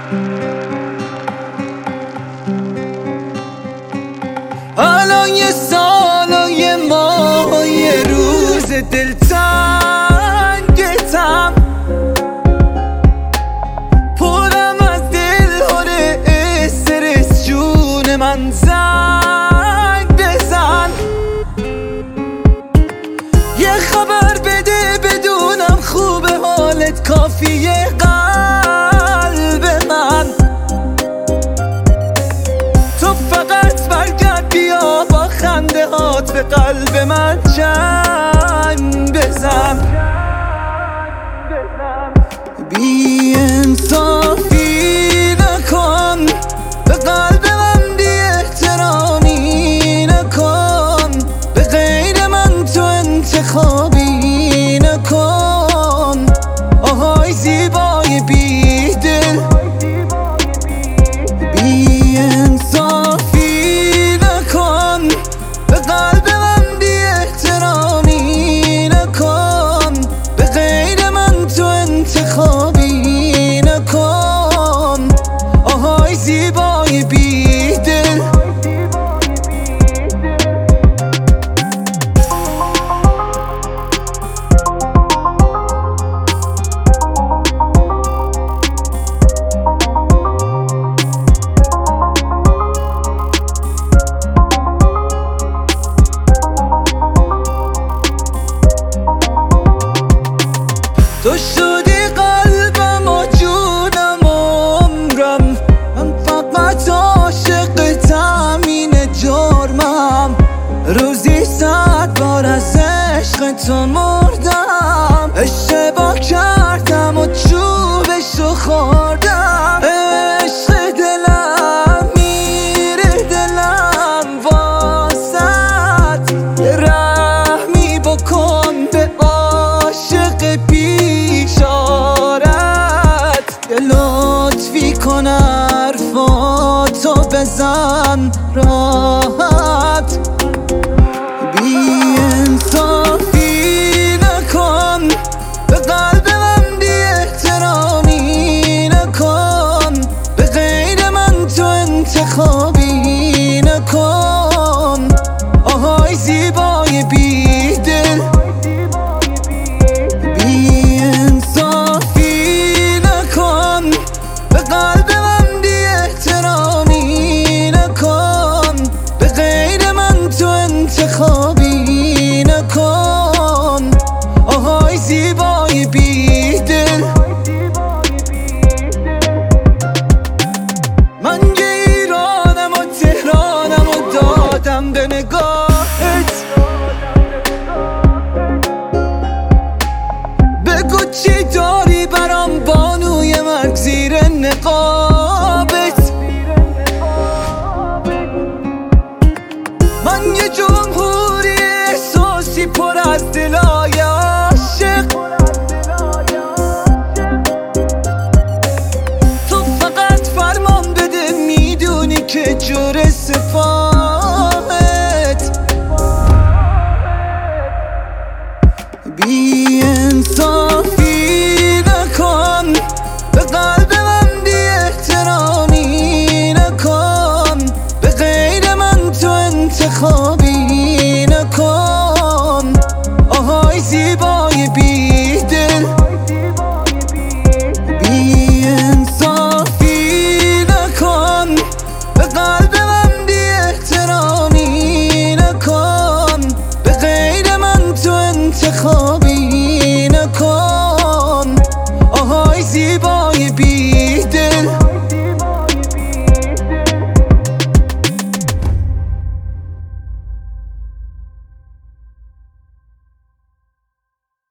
الان یه سال و یه ماه و یه روز دلتنگتم، پرم از دلهار استرس، جون من زنگ بزن، یه خبر بده بدونم خوبه حالت، کافیه قلب من، تو فقط برگرد بیا با خنده هات به قلب من چنگ بزن. بی انصافی نکن، به قلب من بی احترامی نکن، به غیر من تو انتخابی نکن، آهای زیبای بی دل. بی انصافی نکن، به قلب من بی احترامی نکن، به غیر من تو انتخابی نکن، آهای زیبای بی دل. تو شدی قلبم و جونم و عمرم، من فقط عاشقتم، اینه جرمم، روزی 100 بار از عشق تو مردم، اشتباه کردم و چوبشو خوردم، عشق دلم میره دلم واسد، یه رحمی بکن به عاشق بیچارت، یه لطفی کن حرفاتو بزن راحت. بی انصافی نکن، به قلب من بی احترامی نکن، به غیر من تو انتخابی نکن، آهای زیبای بی دل. بی انصافی نکن، به قلب من بی احترامی نکن، به غیر من تو انتخابی نکن، آهای زیبا